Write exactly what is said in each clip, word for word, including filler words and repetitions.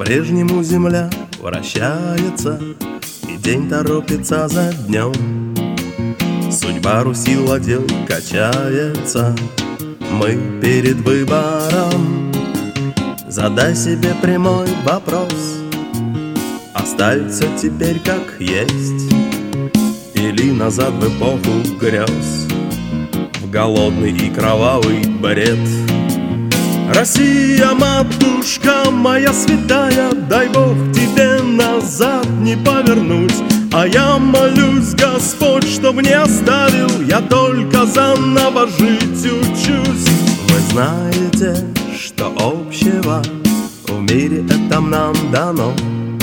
По-прежнему земля вращается, и день торопится за днем. Судьба Руси ладел качается, мы перед выбором. Задай себе прямой вопрос: оставить все теперь как есть, или назад в эпоху грез, в голодный и кровавый бред? Россия, матушка моя святая, дай Бог тебе назад не повернуть. А я молюсь, Господь, чтоб не оставил, я только заново жить учусь. Вы знаете, что общего в мире этом нам дано: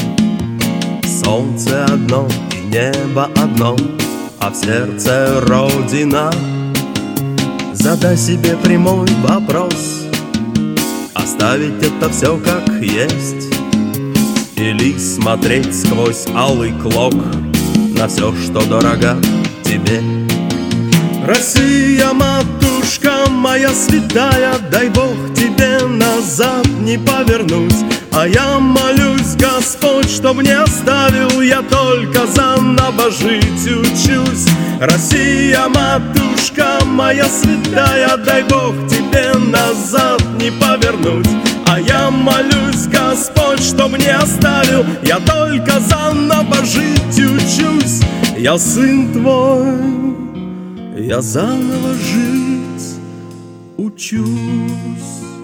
солнце одно и небо одно, а в сердце Родина. Задай себе прямой вопрос: оставить это все как есть, или смотреть сквозь алый клок на все, что дорого тебе? Россия, матушка моя святая, дай Бог тебе назад не повернуть. А я молюсь, Господь, чтоб не оставил, я только заново жить учусь. Россия, матушка моя святая, дай Бог тебе назад не повернуть. А я молюсь, Господь, чтоб не оставил, я только заново жить учусь. Я сын твой, я заново жить учусь.